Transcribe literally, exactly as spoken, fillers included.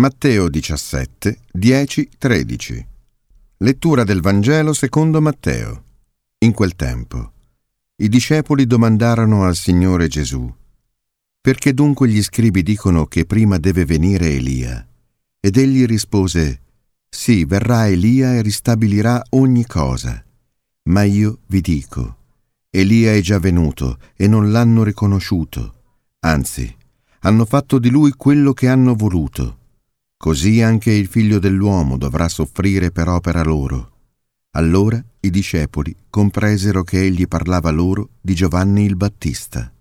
Matteo diciassette, dieci tredici. Lettura del Vangelo secondo Matteo. In quel tempo i discepoli domandarono al Signore Gesù: «Perché dunque gli scribi dicono che prima deve venire Elia?» Ed egli rispose: «Sì, verrà Elia e ristabilirà ogni cosa. Ma io vi dico, Elia è già venuto e non l'hanno riconosciuto. Anzi, hanno fatto di lui quello che hanno voluto. Così anche il Figlio dell'uomo dovrà soffrire per opera loro». Allora i discepoli compresero che egli parlava loro di Giovanni il Battista.